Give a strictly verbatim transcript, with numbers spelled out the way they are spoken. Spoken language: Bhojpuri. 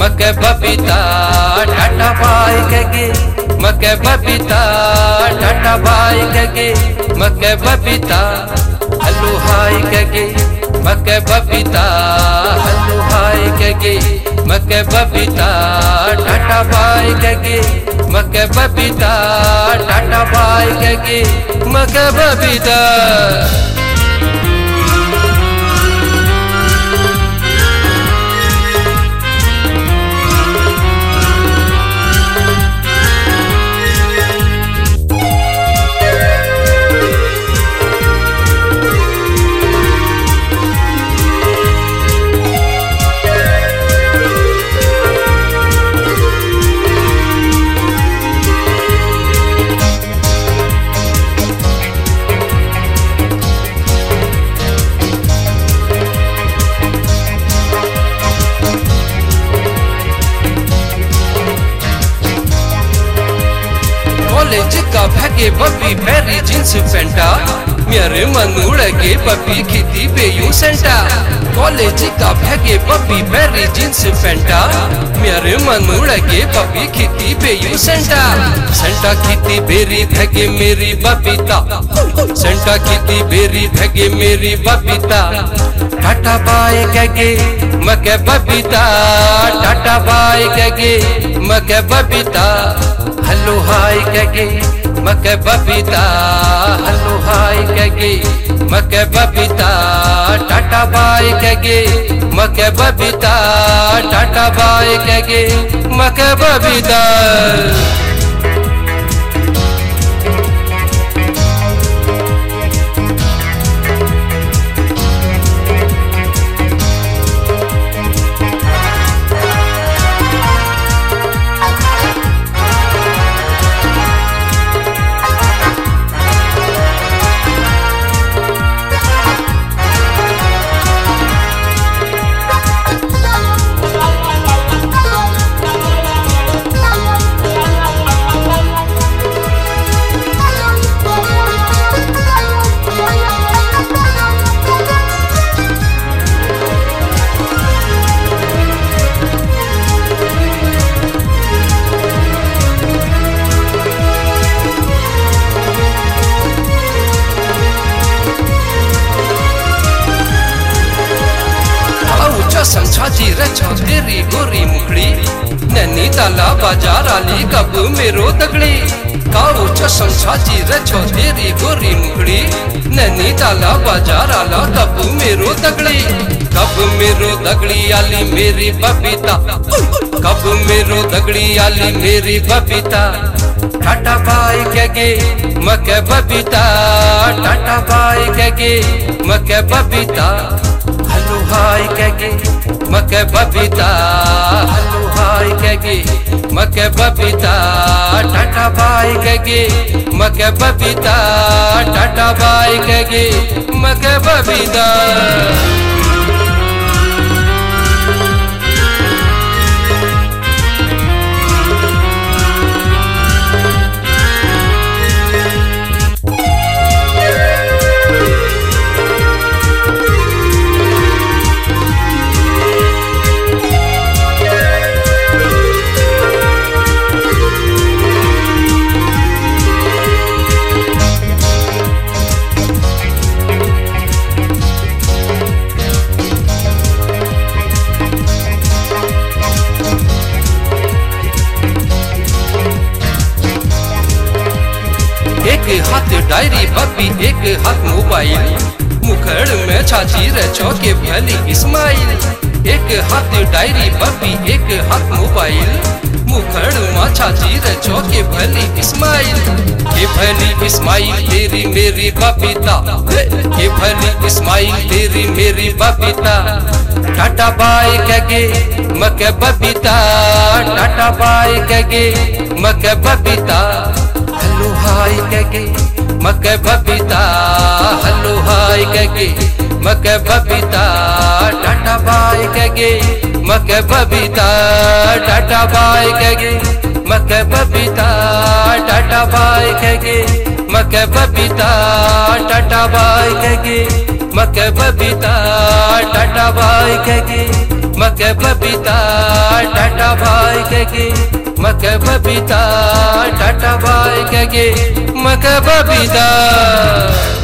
मके बबीता टाटा बाय कगे मके बबीता टाटा बाय कगे मके बबीता हेलो हाय कगे मके बबीता हेलो हाय कगे मके बबीता टाटा बाय कगे मके बबीता टाटा बाय कगे मके बबीता कॉलेज का भागे बब्बी पैरी जींस पेंटा मेरे मनूड़ के बब्बी खिती बेयू सेंटा कॉलेज का भागे बब्बी पैरी जींस पेंटा मेरे मनूड़ के बब्बी खिती बेयू सेंटा सेंटा खिती बेरी भगे मेरी बबीता सेंटा खिती बेरी भगे मेरी बबीता टाटा बाय कगे मके बबीता टाटा बाय कगे मके बबीता हेलो हाय कगे मके बबीता हेलो हाय कगे मके बबीता टाटा बाय कगे मके बबीता टाटा बाय कगे मके बबीता समझाजी रचो तेरी गोरी मुखड़ी नैनीताला बाजार आली कब मेरो तगड़ी काओ चो समझाजी रचो तेरी गोरी मुखड़ी नैनीताला बाजार आला कब मेरो तगड़ी कब मेरो दगड़ी आली मेरी बबीता कब मेरो दगड़ी आली मेरी बबीता टाटा बाय कगे मके बबीता टाटा बाय कगे मके बबीता हेलो हाय कगे मके बबीता हेलो हाय कगे मके बबीता टाटा बाय कगे मके बबीता टाटा बाय कगे मके बबीता एक हाथ डायरी बब्बी एक हाथ मोबाइल मुखड़ में छाची रचो के भली इस्माइल एक हाथ डायरी बब्बी एक हाथ मोबाइल मुखड़ में छाची रचो के भली इस्माइल के भली इस्माइल तेरी मेरी बबीता के भली इस्माइल तेरी मेरी बबीता टाटा बाय कगे मके बबीता टाटा बाय कगे मके बबीता हेलो हाय कगे मके बबीता हेलो हाय कगे मके बबीता टाटा बाय कगे मके बबीता टाटा बाय कगे मके बबीता टाटा बाय कगे मके बबीता टाटा बाय कगे मके बबीता टाटा बाय कहे मके बबीता टाटा बाय कहे मके बबीता टाटा बाय कहे मके बबीता